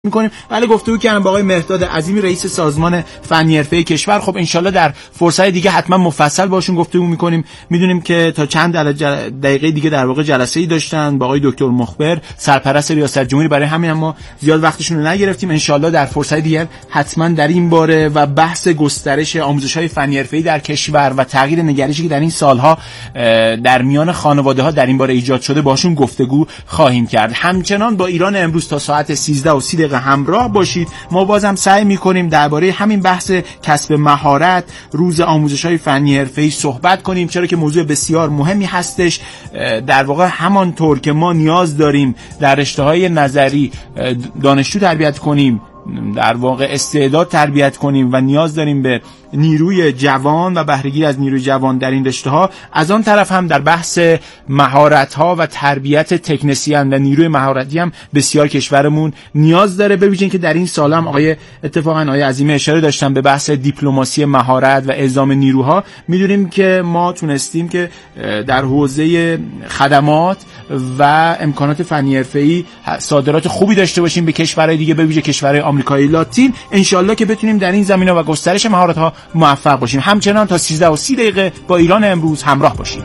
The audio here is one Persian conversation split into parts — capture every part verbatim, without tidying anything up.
میکنیم. ولی گفتگو کردم با آقای مهرداد عظیمی رئیس سازمان فنی حرفه‌ای کشور. خب انشالله در فرصت دیگه حتما مفصل باشون گفتگو میکنیم. میدونیم که تا چند دقیقه دیگه در واقع جلسه‌ای داشتن با آقای دکتر مخبر سرپرست ریاست جمهوری، برای همین ما زیاد وقتشون رو نگرفتیم. انشالله در فرصت دیگه حتما در این باره و بحث گسترش آموزش‌های فنی حرفه‌ای در کشور و تغییر نگرشی که در این سالها در میان خانواده‌ها در این باره ایجاد شده باشون گفتگو خواهیم کرد. همچنان با ایران امروز تا ساعت سیزده و سی دقیقه همراه باشید. ما بازم سعی می‌کنیم درباره همین بحث کسب مهارت، روز آموزش‌های فنی حرفه‌ای صحبت کنیم، چرا که موضوع بسیار مهمی هستش. در واقع همانطور که ما نیاز داریم در رشته‌های نظری دانشجو تربیت کنیم، در واقع استعداد تربیت کنیم و نیاز داریم به نیروی جوان و بهره‌گیری از نیروی جوان در این رشته‌ها، از آن طرف هم در بحث مهارت‌ها و تربیت تکنسین و نیروی مهارتی هم بسیار کشورمون نیاز داره. ببینید که در این سال هم آقای اتفاقا آقای عظیمی اشاره داشتن به بحث دیپلماسی مهارت و اعزام نیروها. می‌دونیم که ما تونستیم که در حوزه خدمات و امکانات فنی حرفه‌ای صادرات خوبی داشته باشیم به کشورهای دیگه، به ویژه کشورهای آمریکای لاتین. انشالله که بتونیم در این زمینه و گسترش مهارت‌ها موفق باشیم. همچنان تا سیزده و سی دقیقه با ایران امروز همراه باشیم.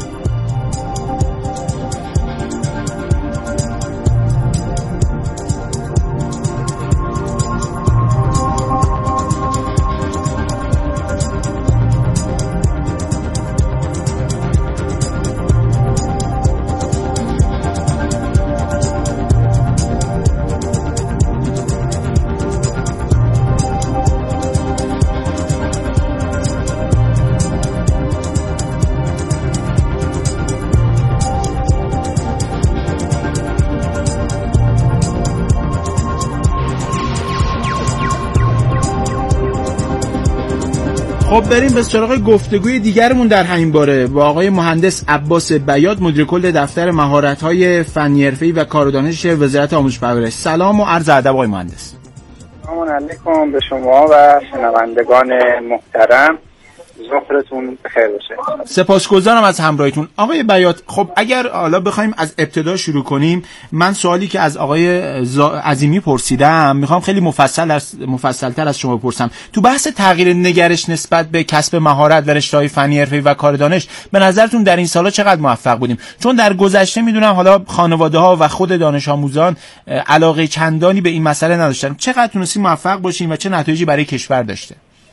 خب بریم به سراغ گفتگوی دیگرمون در همین باره با آقای مهندس عباس بیات، مدیر کل دفتر مهارت‌های فنی حرفه‌ای و کار و دانش وزارت آموزش و پرورش. سلام و عرض ادب آقای مهندس. سلام علیکم به شما و شنوندگان محترم، ظهرتون بخیر باشه. سپاسگزارم از همراهیتون. آقای بیات، خب اگر حالا بخوایم از ابتدا شروع کنیم، من سوالی که از آقای عظیمی پرسیدم میخوام خیلی مفصل از مفصل‌تر از شما بپرسم. تو بحث تغییر نگرش نسبت به کسب مهارت و رشته‌های فنی حرفه‌ای و کار دانش، به نظرتون در این سالا چقدر موفق بودیم؟ چون در گذشته میدونم حالا خانواده‌ها و خود دانش آموزان علاقه چندانی به این مسئله نداشتن. چقدر تونستیم موفق باشیم و چه نتایجی برای کشور داشته؟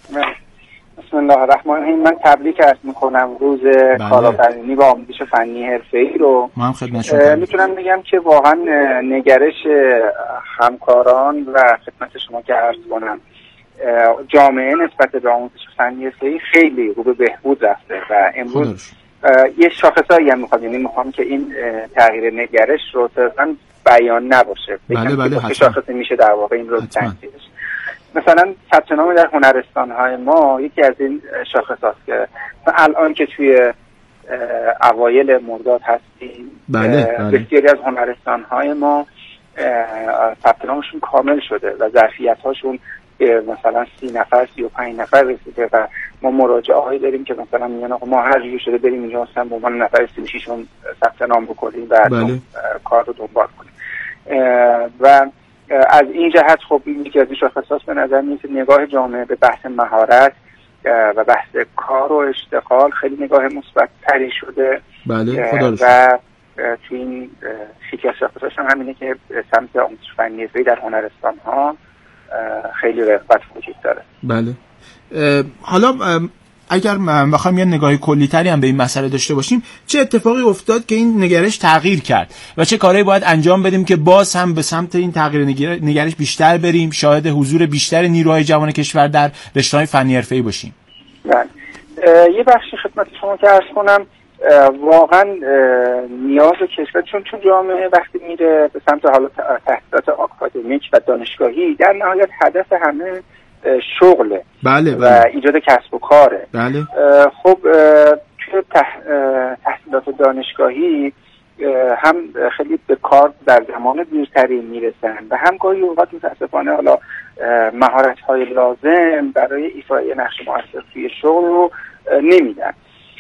بسم الله الرحمن الرحیم. من تبریک عرض میکنم روز کارآفرینی و آموزش فنی حرفه‌ای رو. ما هم خدمت شما میتونم بگم که واقعا نگرش همکاران و خدمت شما که عرض کنم جامعه نسبت به آموزش فنی حرفه‌ای خیلی رو به بهبود رفته و امروز یه شاخصایی هم میخوام، یعنی میخوام که این تغییر نگرش رو صرفا بیان نباشه، بله بله که شاخصی میشه در واقع این رو تنظیمش. مثلا ثبت نام در هنرستان‌های ما یکی از این شاخصاست که الان که توی اوایل مرداد هستیم، بله، بله. بسیاری از هنرستان‌های ما ثبت نامشون کامل شده و ظرفیت‌هاشون مثلا سی نفر سی و پنج نفر رسیده و ما مراجعه‌هایی داریم که مثلا میگن آقا ما هر جوری شده بریم اینجا مثلا به عنوان نفر سی و شش م ثبت نام بکنیم و بله. کار رو دنبال کنیم. و از این جهت خب یکی از شاخصات به نظر میاد نگاه جامعه به بحث مهارت و بحث کار و اشتغال خیلی نگاه مثبت تری شده. بله خدا رو و تو این یکی از شاخصاش هم همینه که سمت آموزش فنی حرفه‌ای در هنرستان ها خیلی رغبت وجود داره. بله. حالا اگر بخوایم یه نگاه کلی‌تری هم به این مسئله داشته باشیم، چه اتفاقی افتاد که این نگرش تغییر کرد و چه کارهایی باید انجام بدیم که باز هم به سمت این تغییر نگرش بیشتر بریم، شاهد حضور بیشتر نیروهای جوان کشور در رشته‌های فنی حرفه‌ای باشیم؟ بله. یه بخشی خدمت شما که عرض کنم، واقعا نیاز کشور چون چون جامعه وقتی میره به سمت حالا تحصیلات آکادمیک و دانشگاهی، در نهایت هدف همه شغله. بله بله. و ایجاد کسب و کاره. بله. خب توی تح... تحصیلات دانشگاهی هم خیلی به کار در زمان دیرتری میرسن و هم گاهی اوقات متاسفانه حالا مهارت‌های لازم برای ایفای نقش مؤثر توی شغل رو نمیدن.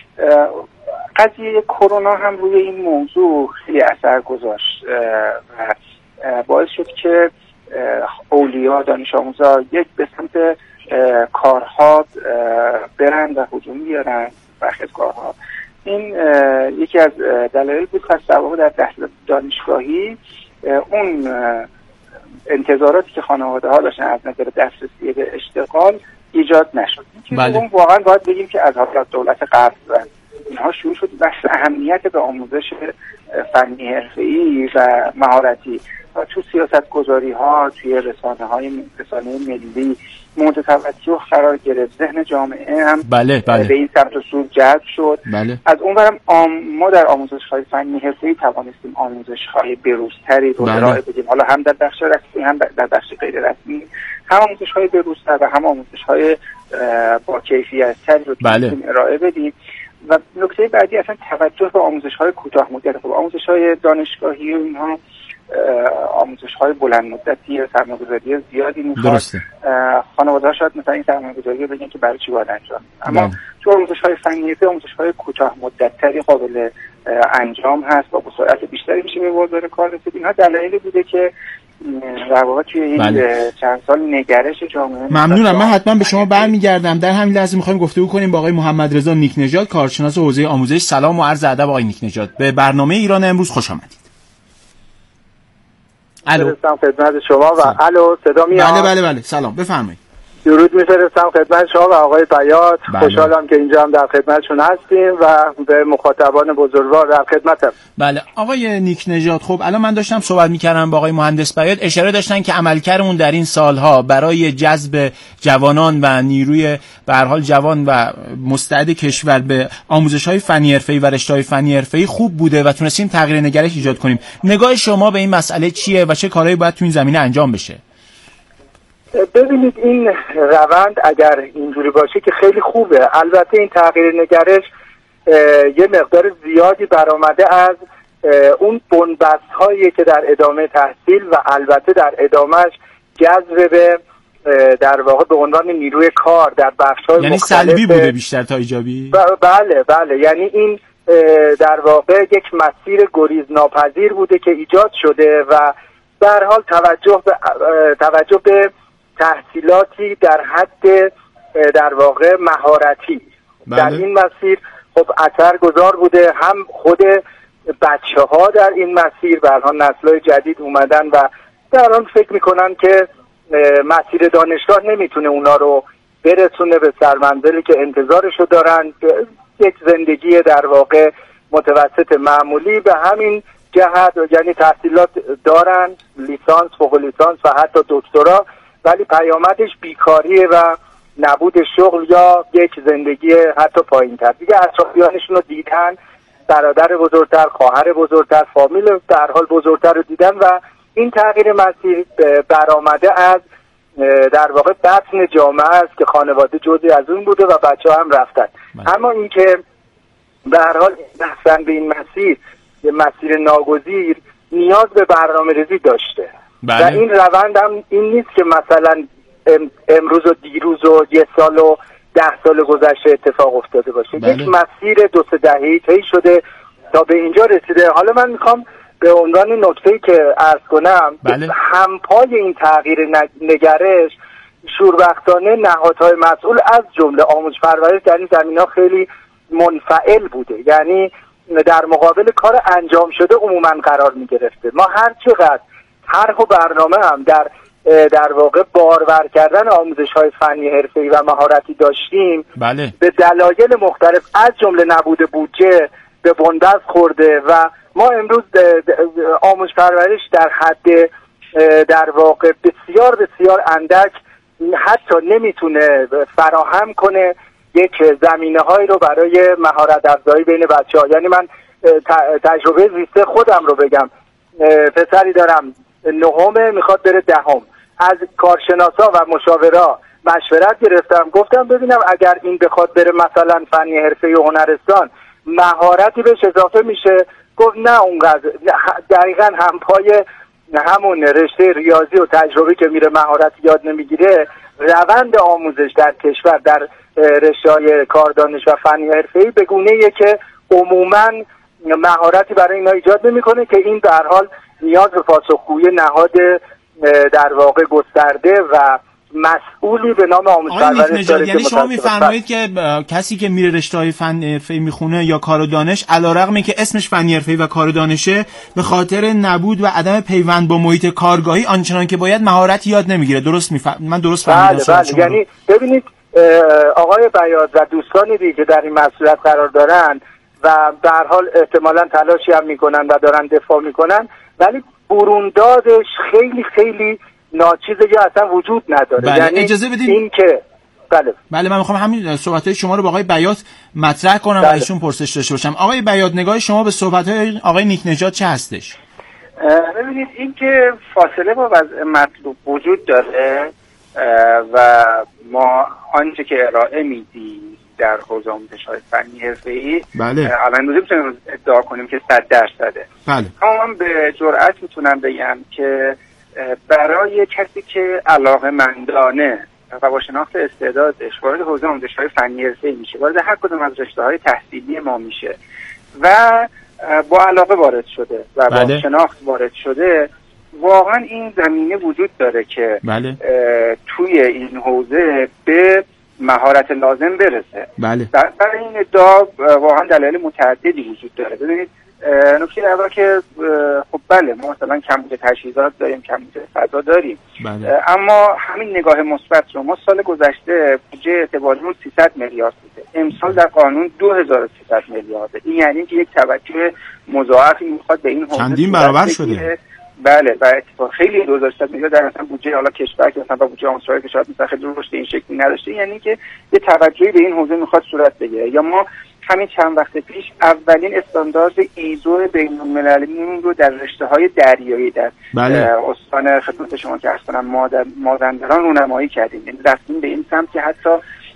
قضیه کرونا هم روی این موضوع خیلی اثر گذاشت و باعث شد که اولیا دانش آموزا یک به سمت کارها برن و هجوم بیارن برخی از کارها. این یکی از دلایل بود. پس در واقع در تحصیلات دانشگاهی اون انتظاراتی که خانواده ها داشتن از نظر دسترسی به اشتغال ایجاد نشد. بله. اون واقعا باید بگیم که از حالت دولت قبل و اینها شروع شد بحث اهمیت به آموزش فنی حرفه‌ای و مهارتی و تو سیاست گذاری ها، توی رسانه های رسانه ملی مورد توجه قرار گرفت. ذهن جامعه هم بله بله. به این سمت و سو جذب شد. بله. از اونورم آم... ما در آموزش های فنی حرفه‌ای توانستیم آموزش های بروزتری رو ارائه بله. بدیم، حالا هم در بخش رسمی هم در بخش غیر رسمی، هم آموزش های بروزتر و هم آموزش های با کیفیت تری رو بله. ارائه بدیم. و نکته بعدی اصلا توجه به آموزش های کوتاه مدت. خب آموزش های دانشگاهی و اینها آموزش های بلند مدتی سرمایه‌گذاری زیادی میخواد. خانواده‌ها شاید مثلا این سرمایه‌گذاری رو بگن که برای چی باید انجام بدیم، اما تو آموزش های فنی آموزش های کوتاه مدت‌تری قابل انجام هست و با سرعت بیشتری میشه به بازار کار رسید. اینها دلایلی بوده که در واقع توی این بله. چند سال نگرش جامعه. ممنونم. من حتما به شما برمیگردم. در همین لحظه می‌خوایم گفتگو کنیم با آقای محمد رضا نیکنژاد، کارشناس حوزه آموزش. سلام و عرض ادب آقای نیکنژاد. به برنامه ایران امروز خوش آمدید. الو. خدمت شما و الو صدا میاد؟ بله بله بله. سلام بفرمایید. درود میفرستم خدمت شما و آقای بیات. بله. خوشحالم که اینجا هم در خدمتشون هستیم و به مخاطبان بزرگوار در خدمتم. بله آقای نیکنژاد، خب الان من داشتم صحبت میکردم با آقای مهندس بیات، اشاره داشتن که عملکردمون در این سالها برای جذب جوانان و نیروی به هر حال جوان و مستعد کشور به آموزش‌های فنی حرفه‌ای و رشته‌های فنی حرفه‌ای خوب بوده و تونستیم تغییر نگرش ایجاد کنیم. نگاه شما به این مسئله چیه و چه کارهایی باید تو این زمینه انجام بشه؟ ببینید این روند اگر اینجوری باشه که خیلی خوبه. البته این تغییر نگرش یه مقدار زیادی برآمده از اون بنبست هایی که در ادامه تحصیل و البته در ادامهش جذب به در واقع به عنوان نیروی کار در بخش‌های یعنی مختلف سلبی بوده بیشتر تا ایجابی. بله بله یعنی این در واقع یک مسیر گریز ناپذیر بوده که ایجاد شده و به هر حال توجه به توجه به تحصیلاتی در حد در واقع مهارتی بله. در این مسیر خب اثر گذار بوده. هم خود بچه ها در این مسیر به الان نسل‌های جدید اومدن و در الان فکر میکنن که مسیر دانشگاه نمیتونه اونا رو برسونه به سرمنزلی که انتظارشو دارن، یک زندگی در واقع متوسط معمولی. به همین جهت یعنی تحصیلات دارن، لیسانس، فوق لیسانس و حتی دکترا، ولی پیامدش بیکاریه و نبود شغل یا یک زندگی حتی پایین تر. دیگه اطرافیانشون رو دیدن، برادر بزرگتر، خواهر بزرگتر، فامیل در حال بزرگتر رو دیدن و این تغییر مسیر برآمده از در واقع بطن جامعه است که خانواده جزئی از اون بوده و بچه ها هم رفتن. بله. اما این که به هر حال رفتن به این مسیر، یه مسیر ناگزیر، نیاز به برنامه ریزی داشته. بله. و این روند هم این نیست که مثلا امروز و دیروز و یه سال و ده سال گذشته اتفاق افتاده باشه. بله. یک مسیر دو سه دهه‌ای طی شده تا به اینجا رسیده. حالا من میخوام به عنوان نکته‌ای که عرض کنم بله. همپای این تغییر نگرش شوربختانه نهادهای مسئول از جمله آموزش پرورش در این زمینه‌ها خیلی منفعل بوده. یعنی در مقابل کار انجام شده عموما قرار میگرفته. ما هر چقدر طرح و برنامه هم در در واقع بارور کردن آموزش‌های فنی حرفه‌ای و مهارتی داشتیم، بله. به دلایل مختلف از جمله نبود بودجه به بنبست خورده و ما امروز آموزش پرورش در حد در واقع بسیار بسیار اندک حتی نمیتونه فراهم کنه یک زمینه‌هایی رو برای مهارت افزایی بین بچه‌ها. یعنی من تجربه زیسته خودم رو بگم، پسری دارم نهمه میخواد بره دهم، از کارشناسا و مشاورا مشورت گرفتم، گفتم ببینم اگر این بخواد بره مثلا فنی حرفه‌ای و هنرستان مهارتی بهش اضافه میشه؟ گفت نه اونقدر. دقیقاً هم پای همون رشته ریاضی و تجربی که میره مهارت یاد نمیگیره، روند آموزش در کشور در رشته‌های کاردانش و فنی حرفه‌ای به گونه‌ایه که عموماً مهارتی برای اینا ایجاد نمیکنه که این به هر حال نیاز به پاسخگویی نهاد در واقع گسترده و مسئولی به نام آموزش پرورش داره. یعنی شما میفرمایید که کسی که میره رشته‌های فن حرفه‌ای میخونه یا کار و دانش، علیرغم اینکه اسمش فن حرفه‌ای و کار و دانشه، به خاطر نبود و عدم پیوند با محیط کارگاهی آنچنان که باید مهارت یاد نمیگیره. درست میفهم من درست فهمیدم؟ بله بله. یعنی ببینید آقای بیاض و دوستانی دیگه که در این مسئولیت قرار دارن و به هر حال احتمالاً تلاشی هم میکنن و دارن دفاع میکنن، ولی بروندادش خیلی خیلی ناچیزه یا اصلا وجود نداره. بله. یعنی اجازه بدید این که بله بله من میخوام همین صحبت‌های شما رو با آقای بیات مطرح کنم بله. و ایشون پرسش داشته باشم. آقای بیات، نگاه شما به صحبت‌های آقای نیک نژاد چه هستش؟ ببینید این که فاصله با وضع مطلوب وجود داره و ما آنچه که ارائه میدیم در حوزه آموزش‌های فنی حرفه‌ای بله. الان روزی میتونیم ادعا کنیم که صد درصده. بله. اما من به جرئت میتونم بگم که برای کسی که علاقه‌مندانه و با شناخت استعدادش وارد حوزه آموزش‌های فنی حرفه‌ای میشه، وارد هر کدوم از رشته‌های تحصیلی ما میشه و با علاقه وارد شده و با بله. شناخت وارد شده، واقعا این زمینه وجود داره که بله. توی این حوزه به مهارت لازم برسه. بله. برای این ادعا واقعا دلایل متعددی وجود داره. ببینید نکته اول که خب بله ما مثلا کمبود تجهیزات داریم، کمبود فضا داریم، بله. اما همین نگاه مثبت رو ما سال گذشته بودجه اعتباریمون سیصد میلیارد بوده، امسال در قانون دو هزار و سیصد میلیارده. این یعنی که یک توجه مضاعفی میخواد به این حوزه چندین برابر شده. بله و اتفاق خیلی دو هزار و سیصد میلیارد در مثلا بودجه حالا کشور که مثلا با بودجه آموزش‌های که شاید مثلا خیلی رشد این شکلی نداشته، یعنی که یه توجهی به این حوزه میخواد صورت بگیره. یا ما همین چند وقت پیش اولین استاندارد ایزو بین‌المللیمون رو در رشته‌های دریایی در بله. استان خدمت شما که اصلا مازندران رونمایی کردیم. یعنی رفتیم به این سمت که حتی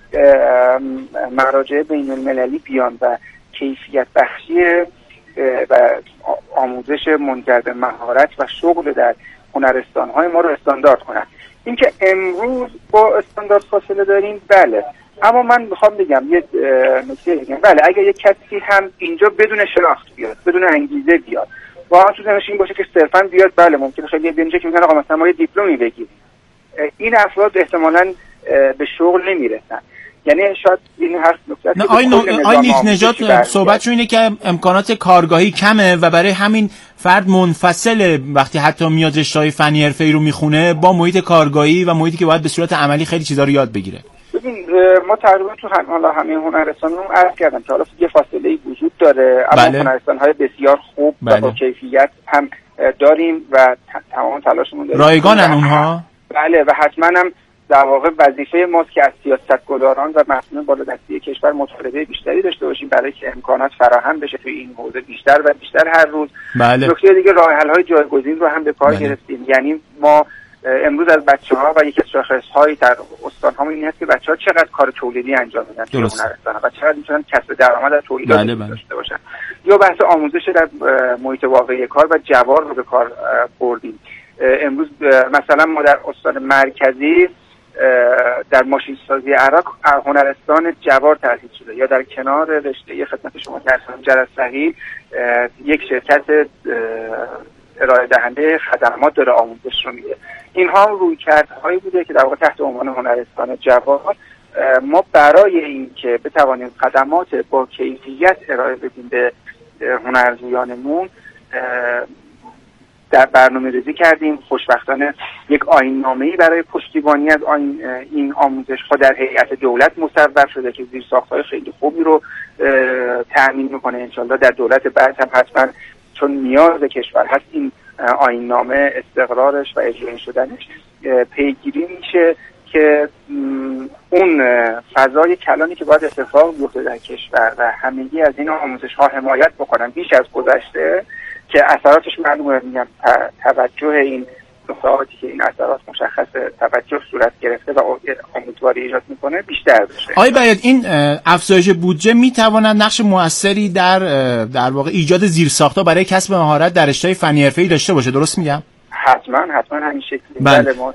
مراجع بین‌المللی بیان و کیفیت بخشی و آموزش منجر به مهارت و شغل در هنرستان‌های ما رو استاندارد کنن. اینکه امروز با استاندارد فاصله داریم بله، اما من میخوام بگم یه نکته بگم، بله اگر یک کسی هم اینجا بدون شناخت بیاد، بدون انگیزه بیاد، واقعا تو ذهنش این باشه که صرفاً بیاد، بله ممکنه خیلی بیاد که میگن آقا مثلا ما یه دیپلمی بگیریم، این افراد احتمالاً به شغل نمیرسن. یعنی شاید این هر نکته نه آی, نو... آی نیک نژاد صحبتشون اینه که امکانات کارگاهی کمه و برای همین فرد منفصله وقتی حتی میاد رشته‌های فنی حرفه‌ای رو میخونه با محیط کارگاهی و محیطی که باید به صورت عملی خیلی چیزا رو یاد بگیره. ببین ما تقریبا تو حالا همه هنرستانمون عرض کردم که حالا یه فاصله‌ای وجود داره، اما بله. هنرستان‌های بسیار خوب بله. و با کیفیت هم داریم و تمام تلاشمون داریم. رایگانن اونها؟ بله و حتما هم در واقع وظیفه ماست که از سیاستگزاران و مسئولین بالادستی کشور مطالبه بیشتری داشته باشیم برای که امکانات فراهم بشه توی این حوزه بیشتر و بیشتر هر روز. بله. نکته دیگه راه حل‌های جایگزین رو هم به کار بله. گرفتیم. یعنی ما امروز از بچه‌ها و یکی از شاخص‌های در استان‌هامون این هست که بچه‌ها چقدر کار تولیدی انجام میدن توی هنرستان‌ها و چقدر میتونن کسب درآمد از تولید بله بله. داشته باشن. یا بحث آموزش در محیط واقعی کار و جوار رو به کار بردیم. امروز مثلا ما در استان مرکزی در ماشین سازی عراق هنرستان جوار تأسیس شده، یا در کنار رشته خدمت شما که هستم جرثقیل یک شرکت ارائه دهنده خدمات داره آموزش رو میده. اینها رویکردهایی بوده که در واقع تحت عنوان هنرستان جوار ما برای این که بتوانیم خدمات با کیفیت ارائه بدیم به هنرجویانمون در برنامه ریزی کردیم. خوشبختانه یک آیین‌نامه‌ای برای پشتیبانی از آین این آموزش ها در هیئت دولت مصوب شده که زیرساخت‌های خیلی خوبی رو تأمین میکنه. انشالله در دولت بعد هم حتما چون نیاز کشور هست این آیین‌نامه استقرارش و اجرایی شدنش پیگیری میشه که اون فضای کلانی که باید اتفاق بیفته در کشور و همگی از این آموزش ها حمایت بکنن بیش از گذشته که اثراتش معلومه. میگم توجه این نقاطی که این اثرات مشخص توجه صورت گرفته و امیدواری ایجاد میکنه بیشتر بشه. آقای بیات، این افزایش بودجه میتواند نقش موثری در در واقع ایجاد زیرساخت‌ها برای کسب مهارت در رشته‌های فنی حرفه‌ای داشته باشه، درست میگم؟ حتما حتما همین شکلی. بله. ما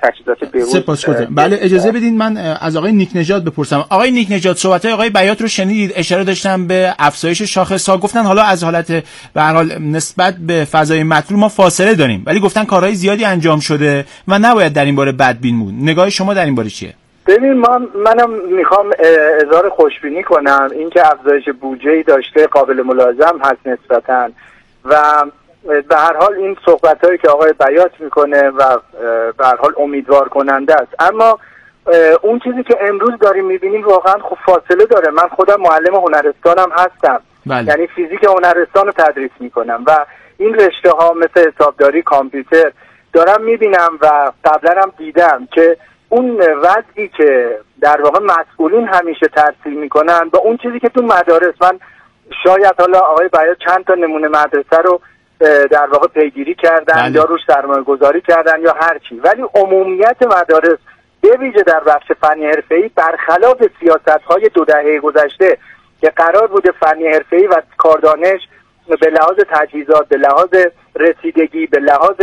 تجهیزات بروز. سپاسگزارم. بله اجازه بدین من از آقای نیک نژاد بپرسم. آقای نیک نژاد صحبت‌های آقای بیات رو شنیدید، اشاره داشتن به افزایش شاخص‌ها، گفتن حالا از حالت به هر حال نسبت به فضای مطلوب ما فاصله داریم، ولی گفتن کارهای زیادی انجام شده و نباید در این باره بدبین بود. نگاه شما در این باره چیه؟ ببین من منم میخوام اظهار خوشبینی کنم، اینکه افزایش بودجه‌ای داشته قابل ملاحظه هست نسبتاً، و به هر حال این صحبتایی که آقای بیات میکنه و به هر حال امیدوار کننده است. اما اون چیزی که امروز داریم میبینیم واقعا خب فاصله داره. من خودم معلم هنرستانم هستم. بله. یعنی فیزیک هنرستان رو تدریس میکنم و این رشته ها مثل حسابداری، کامپیوتر دارم میبینم و قبلا هم دیدم که اون وضعی که در واقع مسئولین همیشه ترسیم میکنن با اون چیزی که تو مدارس، من شاید حالا آقای بیات چند تا نمونه مدرسه رو در واقع پیگیری کردن بله. یا روش سرمایه گذاری کردن یا هر چی، ولی عمومیت مدارس به ویژه در بخش فنی حرفه‌ای برخلاف سیاست‌های دو دهه گذشته که قرار بوده فنی حرفه‌ای و کاردانش به لحاظ تجهیزات، به لحاظ رسیدگی، به لحاظ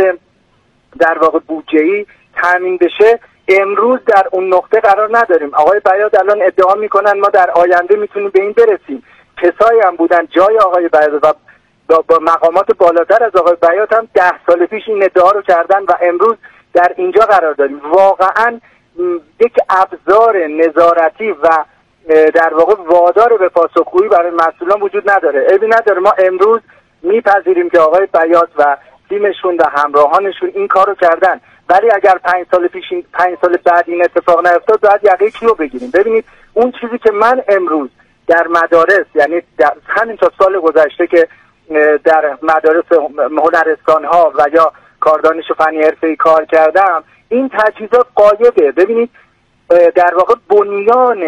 در واقع بودجه‌ای تامین بشه، امروز در اون نقطه قرار نداریم. آقای بیات الان ادعا میکنن ما در آینده میتونیم به این برسیم. کسایی هم بودن جای آقای بیات و با مقامات بالاتر از آقای بیات هم ده سال پیش این ادعا رو کردن و امروز در اینجا قرار داریم. واقعا یک ابزار نظارتی و در واقع وادار به پاسخگویی برای مسئولان وجود نداره. عیبی نداره، ما امروز میپذیریم که آقای بیات و تیمشون و همراهانشون این کارو کردن، ولی اگر پنج سال پیش این پنج سال بعد این اتفاق نیفتاد باید یقه کیو بگیریم. ببینید اون چیزی که من امروز در مدارس، یعنی در همین تا سال گذشته که در مدارس هنرستان ها و یا کاردانش و فنی حرفه‌ای کار کردم، این تجهیزات غایبه. ببینید در واقع بنیان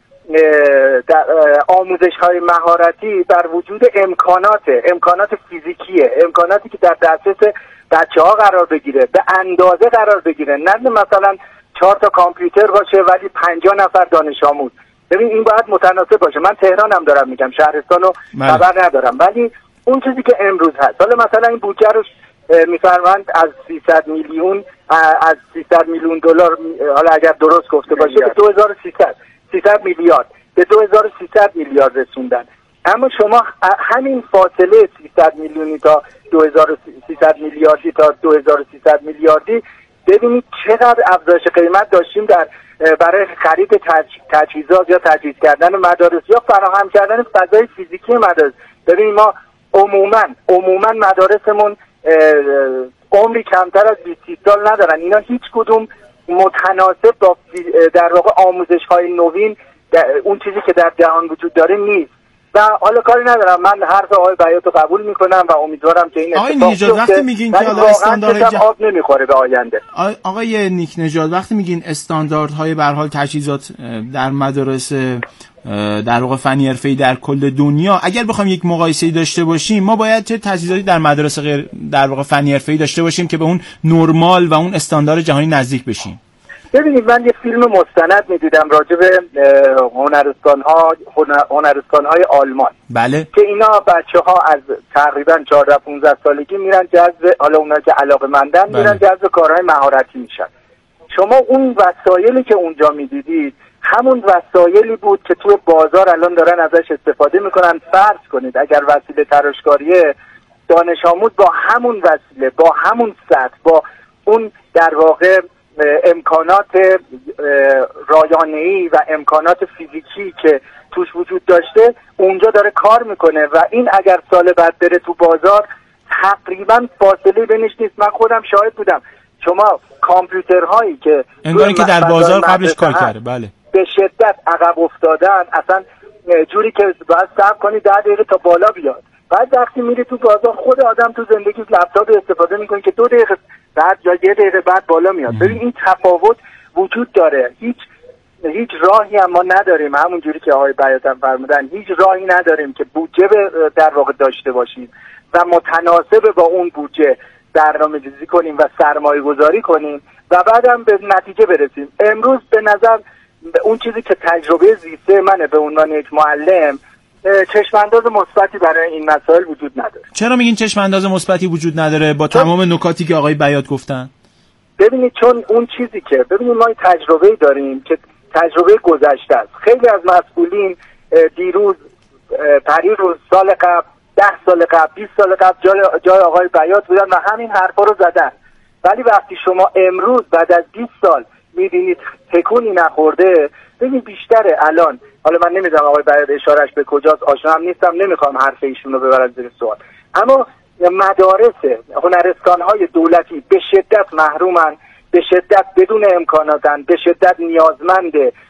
آموزش های مهارتی بر وجود امکانات امکانات فیزیکیه، امکاناتی که در دسترس بچه ها قرار بگیره، به اندازه قرار بگیره، نه مثلا چهار تا کامپیوتر باشه ولی پنجاه نفر دانش آموز. ببین این باید متناسب باشه. من تهرانم دارم میگم، شهرستان رو خبر ندارم، ولی اون چیزی که امروز هست، حالا مثلا این بودجه رو میفرمایند از سیصد میلیون از سیصد میلیون دلار، حالا اگر درست گفته باشه به دو هزار و سیصد سیصد میلیارد به دو هزار و سیصد میلیارد رسوندن. اما شما همین فاصله سیصد میلیونی تا دو هزار و سیصد میلیاردی تا دو هزار و سیصد میلیاردی ببینید چقدر افزایش قیمت داشتیم در برای خرید تج... تجهیزات یا تجهیز کردن مدارس یا فراهم کردن فضای فیزیکی مدارس. ببینید ما عموما عموما مدارسمون عمری کمتر از بیست سال ندارن. اینا هیچ کدوم متناسب با در واقع آموزش‌های نوین اون چیزی که در جهان وجود داره نیست. و حالا کاری ندارم، من حرف آقای بیات رو قبول میکنم و امیدوارم که این اتفاق بیفته. وقتی میگین که حالا استاندارد جه... آب نمیخوره به آینده. آقای نیک نژاد وقتی میگین استانداردهای به هر حال تجهیزات در مدارس در واقع فنی حرفه‌ای در کل دنیا، اگر بخوایم یک مقایسه‌ای داشته باشیم، ما باید چه تجهیزاتی در مدارس غیر در واقع فنی حرفه‌ای داشته باشیم که به اون نرمال و اون استاندارد جهانی نزدیک بشیم؟ ببینید من یه فیلم مستند می‌دیدم راجع به هنرستان‌ها هنرستان‌های آلمان. بله. که اینا بچه‌ها از تقریبا چهارده پانزده سالگی میرن جذب، حالا اونایی که علاقه‌مندن میرن جذب کارهای مهارتی میشن. شما اون وسایلی که اونجا می‌دیدید همون وسایلی بود که توی بازار الان دارن ازش استفاده میکنن. فرض کنید اگر وسیله تراشکاریه، دانش آموز با همون وسیله، با همون سطح، با اون در واقع امکانات رایانه‌ای و امکانات فیزیکی که توش وجود داشته اونجا داره کار میکنه و این اگر سال بعد بره تو بازار تقریبا فاصله بینش نیست. من خودم شاهد بودم. شما کامپیوترهایی که انگاری که در بازار قبلش کار کرده بله به شدت عقب افتادن، اصلا جوری که باید صبر کنی ده دقیقه تا بالا بیاد. بعد وقتی میری تو بازار خود آدم تو زندگی لپتاپ استفاده میکنه که دو دقیقه بعد یا یه دقیقه بعد بالا میاد. ببین این تفاوت وجود داره. هیچ هیچ راهی هم ما نداریم، همون جوری که آقای بیات هم فرمودن، هیچ راهی نداریم که بودجه در واقع داشته باشیم و متناسب با اون بودجه برنامه‌ریزی کنیم و سرمایه گذاری کنیم و بعدم به نتیجه برسیم. امروز به نظر اون چیزی که تجربه زیسته منه به عنوان یک معلم، چشمانداز مثبتی برای این مسائل وجود نداره. چرا میگین چشمانداز مثبتی وجود نداره با تمام نکاتی که آقای بیات گفتن؟ ببینید چون اون چیزی که ببینید ما تجربه داریم که تجربه گذشته است. خیلی از مسئولین دیروز پریروز سال قبل ده سال قبل بیست سال قبل جای, جای آقای بیات بودن و همین حرفا رو زدن، ولی وقتی شما امروز بعد از بیست سال میبینید تکونی نخورده، ببین بیشتره الان. حالا من نمیدونم آقای بیات اشارش به کجاست، آشنا هم نیستم، نمیخوام حرف ایشون رو ببرم زیر سوال، اما مدارس هنرستان‌های دولتی به شدت محرومن، به شدت بدون امکاناتن، به شدت نیازمند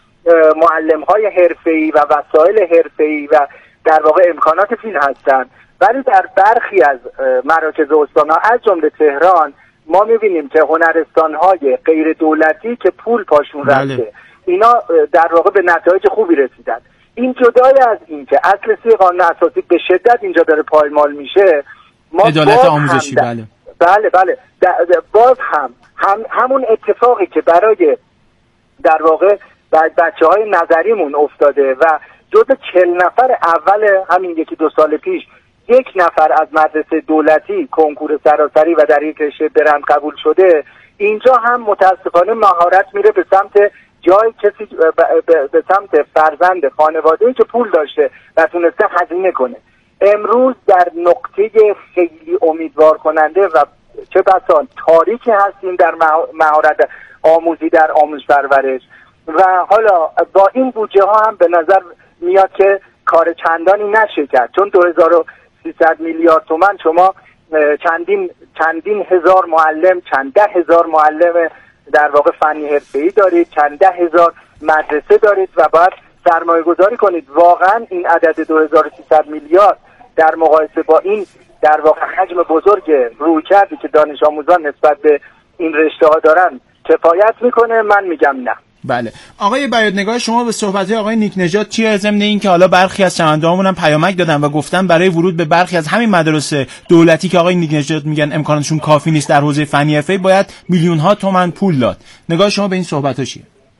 معلم‌های حرفه‌ای و وسایل حرفه‌ای و در واقع امکانات فیلم هستن. ولی در برخی از مراکز استان‌ها از جمله تهران ما می‌بینیم که هنرستان‌های غیر دولتی که پول پاشون رفته، اینا در واقع به نتایج خوبی رسیدن. این جدای از این که اصل سی قانون اساسی به شدت اینجا داره پایمال میشه، ما عدالت آموزشی بله بله بله باز هم, هم همون اتفاقی که برای در واقع بچه های نظریمون افتاده و جز چهل نفر اول همین یکی دو سال پیش یک نفر از مدرسه دولتی کنکور سراسری و در یک رشته برند قبول شده، اینجا هم متاسفانه مهارت میره به سمت جای کسی به سمت فرزند خانواده‌ای که پول داشته و تونسته هزینه کنه. امروز در نقطه خیلی امیدوار کننده و چه بسا تاریکی هستیم در مهارت آموزی در آموزش پرورش و حالا با این بودجه ها هم به نظر میاد که کار چندانی نشه کرد، چون دو هزار و سیصد میلیارد تومان شما چندین چندین هزار معلم، چند ده هزار معلم در واقع فنی حرفه‌ای دارید، چند ده هزار مدرسه دارید و باید سرمایه گذاری کنید. واقعا این عدد دو هزار و سیصد میلیارد در مقایسه با این در واقع حجم بزرگ رویکردی که دانش آموزان نسبت به این رشته ها دارن کفایت میکنه؟ من میگم نه. بله آقای بیات، نگاه شما به صحبت آقای نیک نژاد چیه، ضمن این که حالا برخی از شنوندهامون هم پیامک دادن و گفتن برای ورود به برخی از همین مدارس دولتی که آقای نیک نژاد میگن امکاناتشون کافی نیست در حوزه فنی حرفه‌ای باید میلیون ها تومان پول داد، نگاه شما به این صحبت‌ها چیه؟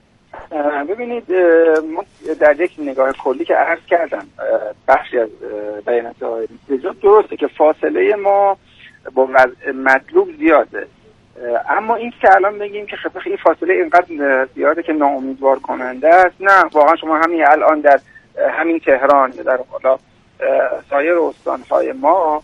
ببینید ما در یک نگاه کلی که عرض کردم بخشی از بیانات آقای نیک نژاد درسته که فاصله ما با مطلوب زیاده، اما این که الان بگیم که خب این فاصله اینقدر زیاده که ناامیدوار کننده است، نه واقعا شما همین الان در همین تهران در حالا سایر استان‌های ما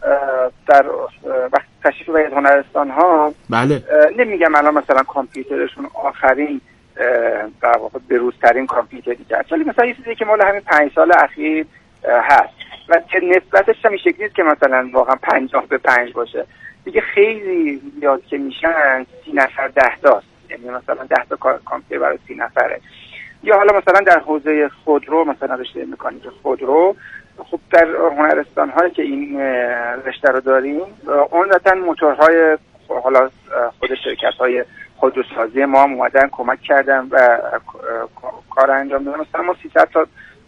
در وقت تشریف بیارید هنرستان‌ها بله نمیگم الان مثلا کامپیوترشون آخرین در واقع بروزترین کامپیوتری کرد، ولی مثلا یه چیزی که مال همین پنج سال اخیر هست و که نسبتش هم این شکلی نیست که مثلا واقعا پنجاه به پنج باشه، دیگه خیلی زیاد که میشن سی نفر ده تاست، یعنی مثلا ده تا کامپیوتر برای سی نفره. یا حالا مثلا در حوزه خودرو مثلا رشته مکانیک خودرو، خب در هنرستان هایی که این رشته رو داریم عمدتاً موتورهای حالا خود شرکت های خودروسازی ما هم اومدن کمک کردن و کار انجام دادن. مثلا ما سیصد تا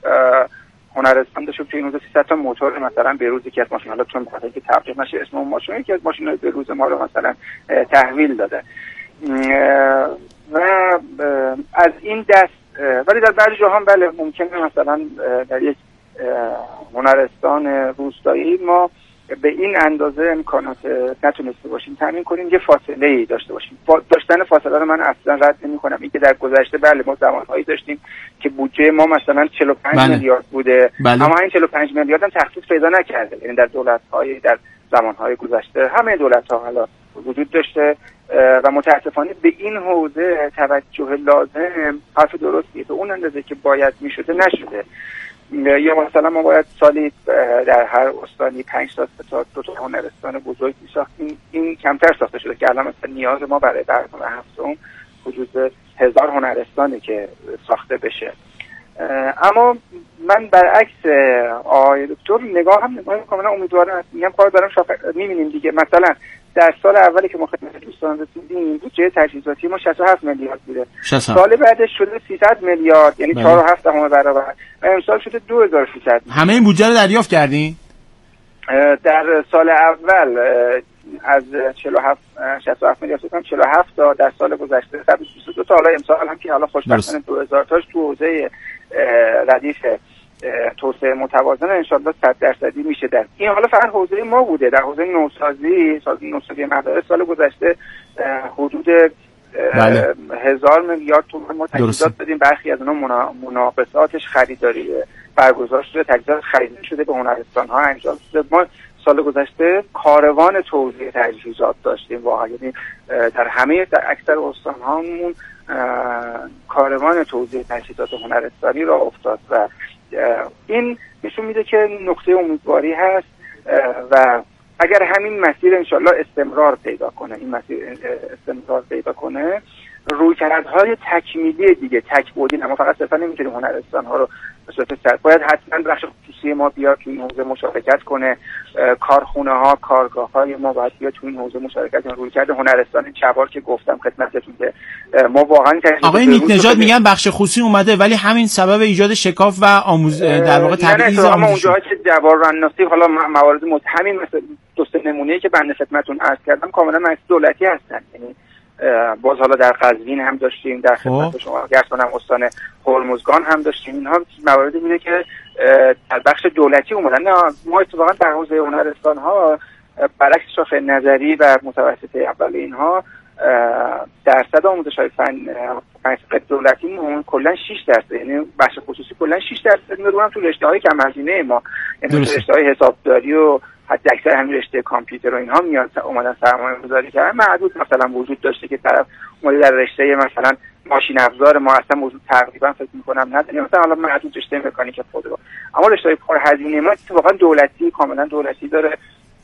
هنرستان داشتیم که این روز سیصد تا موتور مثلا به روز یکی از ماشین، حالا چون بخاطر که تبلیغ نشه اسم اون ماشین، یکی از ماشین‌های به روز ما رو مثلا تحویل داده و از این دست. ولی در بعضی جاها بله ممکنه مثلا در یک هنرستان روستایی ما به این اندازه امکانات نتونسته باشیم تامین کنیم، یه فاصله ای داشته باشیم. داشتن فاصله رو من اصلا رد نمی‌کنم. این که در گذشته بله ما زمانهایی داشتیم که بودجه ما مثلا چهل و پنج بله. میلیارد بوده، بله. اما این چهل و پنج میلیارد هم تخصیص پیدا نکرده، یعنی در دولت‌های در زمانهای گذشته همه دولت‌ها حالا وجود داشته و متاسفانه به این حوزه توجه لازم حرف درستیه به اون اندازه که باید میشده نشده. یا مثلا ما باید سالی در هر استانی پنج تا تا دو تا هنرستان بزرگ می‌ساختیم، این کمتر ساخته شده که الان مثلا نیاز ما برای برنامه هفتم حدود هزار هنرستانه که ساخته بشه. اما من برعکس آقای دکتر نگاه هم نگاه کاملا امیدوارم، میگم کار دارم می‌بینیم دیگه. مثلا در سال اولی که ما خدمت دوستان رسیدیم بودجه تجهیزاتی ما شصت و هفت میلیارد بوده، سال بعدش شده سیصد میلیارد، یعنی چهار و هفت دهم برابر، و امسال شده دو هزار و سیصد. همه این بودجه رو دریافت کردین؟ در سال اول از چهل و هفت شصت و هفت میلیارد تا چهل و هفت تا در سال گذشته صد و بیست و دو تا، حالا امسال هم که حالا خوشبختانه دو هزار تاش تو حوزه ردیف توسعه متوازن انشالله صد درصدی میشه. در این حالا فقط حوزه ما بوده، در حوزه نوسازی سازی نوسازی مدارس سال گذشته حدود بله. هزار میلیارد تومان ما تجهیزات دادیم، برخی از اونها منا... مناقصاتش خریداری برگزار شده، تجهیزات خریداری شده به هنرستان ها انجام شده. ما سال گذشته کاروان توزیع تجهیزات داشتیم واقعا، یعنی در همه در اکثر استان هامون کاروان توزیع تجهیزات هنرستانی را افتاد و این نشون میده که نقطه امیدواری هست و اگر همین مسیر انشالله استمرار پیدا کنه، این مسیر استمرار پیدا کنه، رویکردهای تکمیلی دیگه تک بعدی، اما فقط صرفا نمیتونیم هنرستان ها رو به صورت سر، باید حتما بخش خصوصی ما بیاد تو این حوزه مشارکت کنه، کارخونه ها، کارگاه های ما باید بیاد تو این حوزه مشارکت کنه. رویکرد هنرستان چهار که گفتم خدمتتون که ما واقعا آقای نیک نژاد میگن بخش خصوصی اومده ولی همین سبب ایجاد شکاف و آموز در واقع تبعیض آموزشی اونجاها که جواررناسی، حالا موارد مت همین مثل دو سه نمونه‌ای که بنده خدمتتون عرض کردم کاملا مؤسسه دولتی هستن، یعنی باز حالا در قزوین هم داشتیم، در خدمت شما گرسانم استان هرمزگان هم داشتیم. اینها مواردی بوده که در بخش دولتی اومدن. نه ما اتفاقا در حوزه هنرستان ها برعکس شاخه نظری و متوسطه اول اینها درصد آموزش های فن دولتی کلا شش درصد، یعنی بخش خصوصی کلا شش درصد میدونم تو رشته های کم هزینه ما، یعنی تو رشته های حسابداری و حتی اکثر همین رشته کامپیوتر و اینها میاد اومدن سرمایه گذاری کردن. معدود مثلا وجود داشته که طرف اومده در رشته مثلا ماشین افزار ما اصلا موضوع تقریبا فکر می‌کنم نداریم، مثلا حالا معدود رشته مکانیک خودرو، اما رشته پر هزینه ما واقعا دولتی کاملا دولتی داره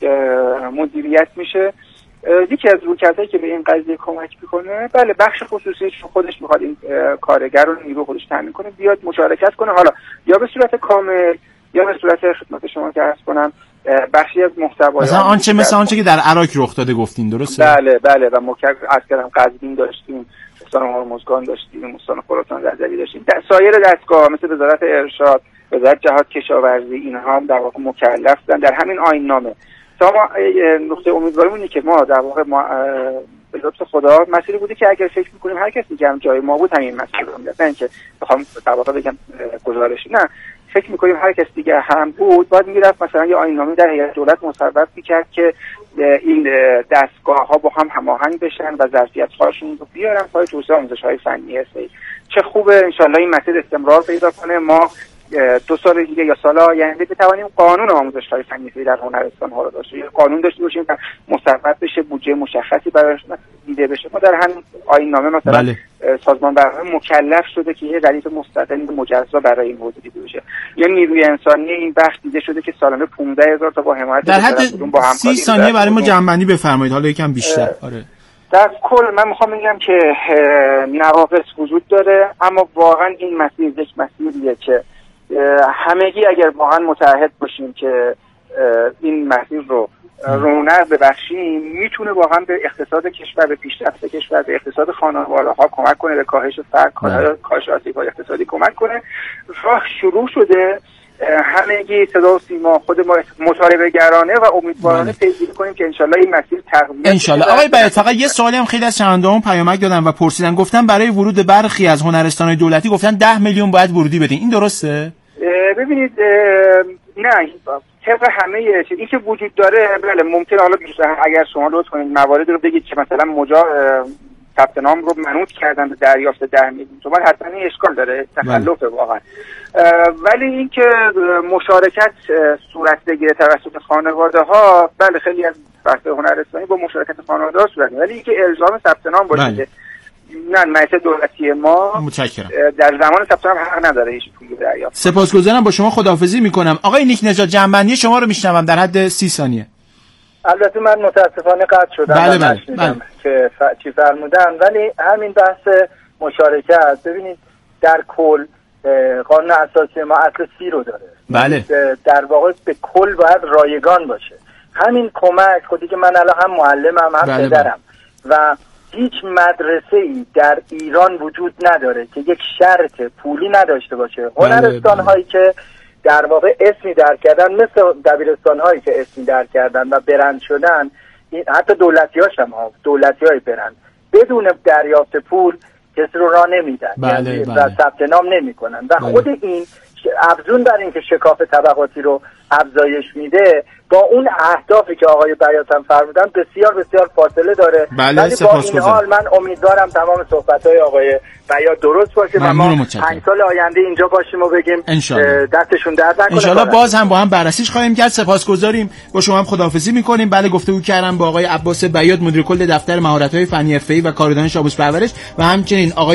مدیریت میشه. یکی از رویکردهایی که به این قضیه کمک میکنه، بله بخش خصوصی خودش میخواد این کارگر رو نیرو خودش تامین کنه بیاد مشارکت کنه، حالا یا به صورت کامل یا به صورت خدمت شما که عرض کنم بخشی از محتوای مثلا آنچه مثلا آنچه که در عراق رخ داده گفتین، درسته؟ بله بله و مکرر عرض کردم قزوین داشتیم، استان هرمزگان داشتیم، استان خراسان رضوی داشتیم، در سایر دستگاه مثل وزارت ارشاد، وزارت جهاد کشاورزی، اینها هم در واقع مکلف بودن در همین آیین نامه. تا ما نقطه امیدواریمون اینه که ما در واقع ما به لطف خدا مسیری بودی که اگر فکر می‌کنیم هر کسی که هم جای ما بود همین مسیر رو می‌رفت، نه اینکه بخوام در واقع بگم گزارش، نه فکر می‌کنیم هر کس دیگه هم بود باید میرفت مثلا یه آیین‌نامه در هیئت دولت مصوب می‌کرد که این دستگاه‌ها با هم هماهنگ بشن و ظرفیت‌هاشون رو بیارن پای توسعه آموزش‌های فنی حرفه‌ای. چه خوبه انشالله این مسیر استمرار پیدا کنه، ما دو سال دیگه یا سال آینده بتوانیم قانون آموزش‌های فنی در هنرستان ها رو داشته یا قانون داشته باشیم که مصوب بشه، بودجه مشخصی براش دیده بشه. ما در همین آیین‌نامه مثلا بله. سازمان برنامه مکلف شده که یه ردیف مستقل مجزا برای این حوزه دیده بشه، یا نیروی انسانی این بخش دیده شده که سالانه پانزده هزار تا با حمایت در حد سی ثانیه برای ما جمع‌بندی بفرمایید، حالا یکم بیشتر. آره در کل من میخوام بگم که نواقص وجود داره، اما واقعا این مسیر یک مسیریه که همگی اگر واقعا متحد باشیم که این مسیر رو رونق ببخشیم میتونه واقعا به اقتصاد کشور، به پیشرفت کشور، به اقتصاد خانوارها کمک کنه، به کاهش فقر، کاهش آسیب‌های اقتصادی کمک کنه. راه شروع شده، همگی صدا و سیما خود ما مطالبه گرانه و امیدوارانه پیگیری کنیم که انشالله این مسیر تقویت انشالله. آقای بیات فقط یه سوالی هم خیلی از شنونده‌هامون پیامک دادن و پرسیدن، گفتن برای ورود برخی از هنرستان‌های دولتی گفتن ده میلیون باید ورودی بدین، این درسته؟ ببینید نه طبق همه چیزی که وجود داره بله ممکنه، حالا اگر شما لطف کنید موارد رو بگید که مثلا مجا ثبت نام رو منوط کردن به دریافت ده میلیون تومان، حتما این اشکال داره، تخلفه واقعا. ولی اینکه مشارکت صورت بگیره توسط خانواده ها، بله خیلی از بحث هنرستانی با مشارکت خانواده ها صورت میگیره، ولی اینکه الزام ثبت نام باشه نه مجلس دولتی ما متشکرم در زمان ثبت نام حق نداره هیچ پولی دریافت. سپاسگزارم، با شما خداحافظی میکنم. آقای نیک نژاد جنبندی شما رو میشنوم در حد سی ثانیه. البته من متاسفانه قطع شدم بله بله بله. که ف... چی فرمودن، ولی همین بحث مشارکت، ببینید در کل قانون اساسی ما اصل سی رو داره، بله در واقع به کل باید رایگان باشه. همین کمک خودی که من الان هم معلمم هم بله پدرم بله. و هیچ مدرسه‌ای در ایران وجود نداره که یک شرط پولی نداشته باشه. هنرستان هایی که در واقع اسمی در کردن، مثل دبیرستان هایی که اسمی در کردن و برند شدن، حتی دولتی هاش هم ها دولتی های برند بدون دریافت پول کسی رو راه نمیدن بله، یعنی بله. و ثبت نام نمی کنن و بله. خود این افزون بر این که شکاف طبقاتی رو افزایش میده، با اون اهدافی که آقای بیات هم فرمودن بسیار بسیار فاصله داره. بله، ولی با این حال من امیدوارم تمام صحبت‌های آقای بیات درست باشه و ما پنج سال آینده اینجا باشیم و بگیم دستشون درد نکنه. انشالله باز هم با هم بررسیش خواهیم کرد. سپاسگزاریم، با شما هم خداحافظی می‌کنیم. بله، گفتگو کردم با آقای عباس بیات، مدیر کل دفتر مهارت‌های فنی حرفه‌ای و کار دانش آموزش پرورش و همچنین آقای